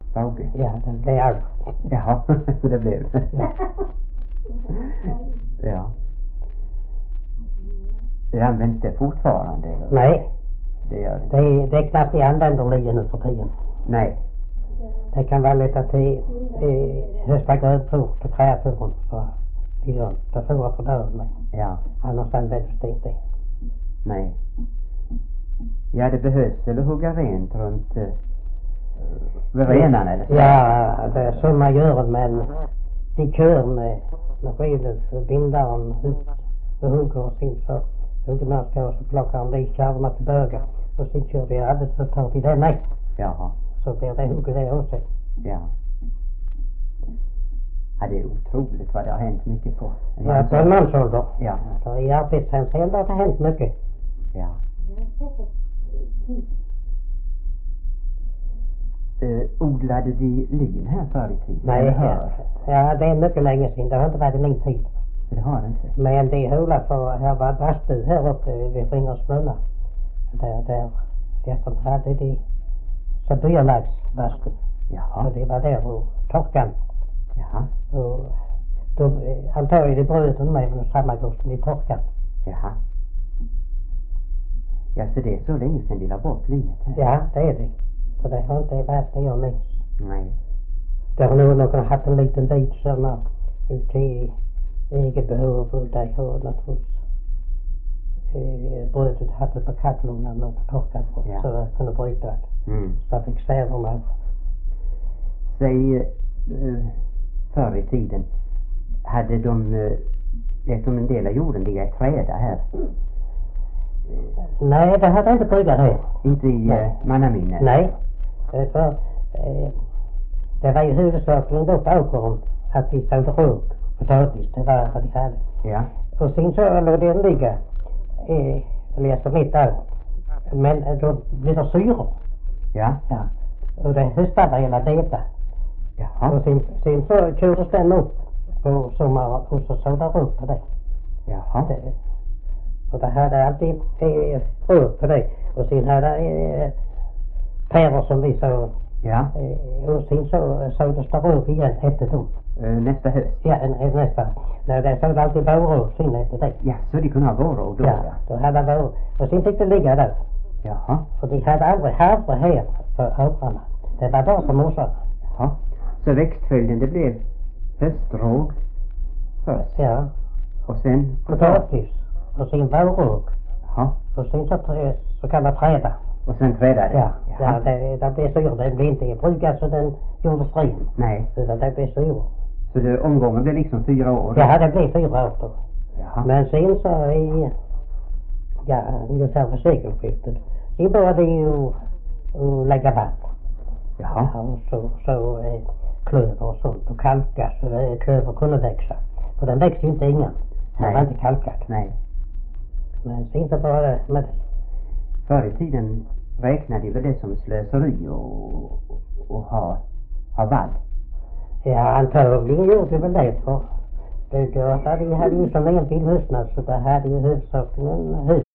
Bauge? Ja, det blev allt. Jaha, det blev det. Ja. Det används det fortfarande? Eller? Nej, Det gör det. det är knappt ni använder lien nu för tiden. Nej. Det kan vara lite till hösta grödfår till kreaturen så det gör det stora fördör med. Ja. Annars används det inte. Nej. Ja, det behövs väl att hugga rent runt vid renarna eller så? Ja, det är så man gör, men de kör med skidet och bindaren ut och hugger och sen så hugger man ska och så plockar de de kärvorna till bögar och sen kör de alldeles så tar de den nej. Jaha. Så blir det hugger det också. Ja. Ja, det är otroligt vad det har hänt mycket på. Ja, på en mansålder. Ja. Så i arbetshänseende har det hänt mycket. Ja. Odlade de lin här förr i tiden? Nej, Eller hör? ja, det är mycket länge sedan. Det har inte varit i min tid. Det har det inte. Men det är håla för här var bastu här uppe vid Ringersmölla. Där som hade de så byalagsbastu. Jaha. Så det var där och torkan. Jaha. Och då antagligen det bröt med från samma gång som i torkan. Jaha. Ja, så det är så länge sedan de la bort linet här? Ja, det är det. För det har inte varit det jag minns. Nej. Det har nog någon haft en liten bit sådana ut till eget behov och det har naturligtvis brötet hade på kacklorna och torkat på Ja. så jag kunde bryta det. Mm. Så jag fick städerna. Säg förr i tiden hade de lät de en del av jorden ligga i träda här? Nej, det hade inte bryggat här. Inte i mannaminne? Nej, för det var ju huvudsakligen då på åkern att vi sålde rök, potatis, det var vad de hade. Ja. Och sen så låg den ligga, läser mitt allt. Men då blir det syror. Ja. Ja. Och det höstade hela detta. Jaha. Och sen så kördes den upp på sommaren och så såg det rök på det. Jaha. Och det hade alltid rök på det. Och sen hade pärer som vi såg. Ja. Och sen så sågs det rök igen efter dem. Nästa höst? Ja, nästa. Nej, det såg alltid vårrök sen efter det. Ja, så de kunde ha vårrök då? Ja, då hade det vårrök. Och sen fick det ligga där. Jaha. För de hade aldrig havre här för åkrarna. Det var bara för mossarna. Jaha. Så växtföljden det blev höstråg först? Ja. Och sen Potatis. Och sen vårrök. Jaha. Och sen så kan man träda. Och sen träda det? Ja, Jaha. det blev syre. Det blev inte brygad så den gjorde strid. Nej. Utan det blev syre. Så det, omgången blev liksom 4 år? Ja, det blev 4 år då. Jaha. Men sen så ungefär vid sekelskiftet. Det började ju att lägga vatten. Jaha. Och så klöver och sånt och kalka så klöver kunde växa. För den växte ju inte ingen. Den var inte kalkad. Nej. Men sen så började det med det. Förr i tiden räknade de väl det som slöseri och ha vall? Ja, antagligen gjorde det väl det för det hade ju som en till höstnad så det hade ju huvudsakligen hus